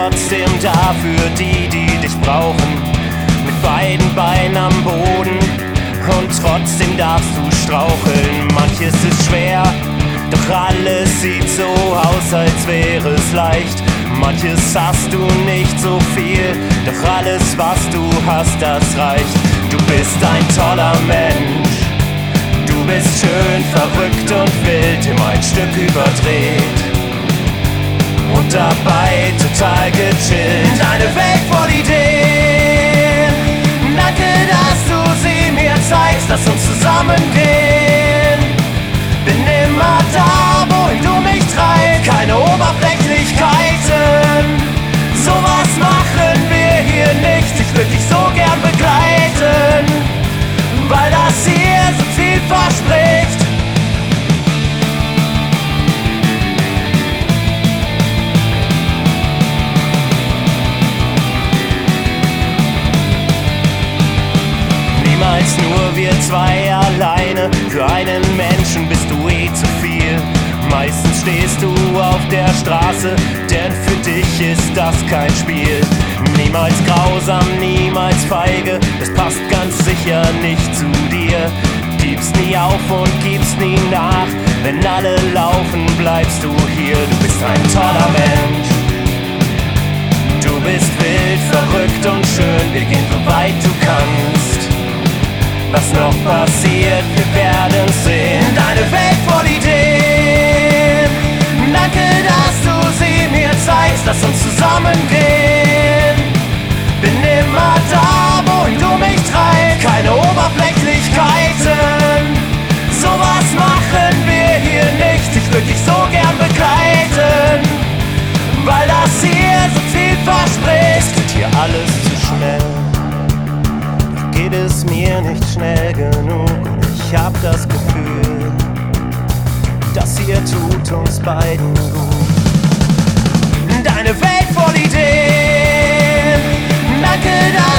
trotzdem da für die, die dich brauchen. Mit beiden Beinen am Boden und trotzdem darfst du straucheln. Manches ist schwer, doch alles sieht so aus, als wäre es leicht. Manches hast du nicht so viel, doch alles, was du hast, das reicht. Du bist ein toller Mensch, du bist schön, verrückt und wild, immer ein Stück überdreht und dabei total gechillt. Deine Welt voll Ideen, danke, dass du sie mir zeigst, lass uns zusammengehen. Bin immer da, wohin du mich treibst, keine Oberflächlichkeiten. Sowas machen wir hier nicht, ich würde dich so gern begleiten, weil das hier so viel verspricht. Niemals nur wir zwei alleine, für einen Menschen bist du eh zu viel. Meistens stehst du auf der Straße, denn für dich ist das kein Spiel. Niemals grausam, niemals feige, das passt ganz sicher nicht zu dir. Gibst nie auf und gibst nie nach, wenn alle laufen, bleibst du hier. Du bist ein toller Mensch, du bist wild, verrückt und schön, wir gehen so weit du kannst. Was noch passiert, wir werden sehen. Deine Welt voll Ideen, danke, dass du sie mir zeigst, lass uns zusammengehen. Bin immer da, wohin du mich treibst, keine Oberflächlichkeiten. Sowas machen wir hier nicht, ich würde dich so gern begleiten, weil das hier so viel verspricht. Es geht hier alles zu schnell, geht es mir nicht schnell genug und ich hab das Gefühl, das hier tut uns beiden gut. Deine Welt voll Ideen, danke,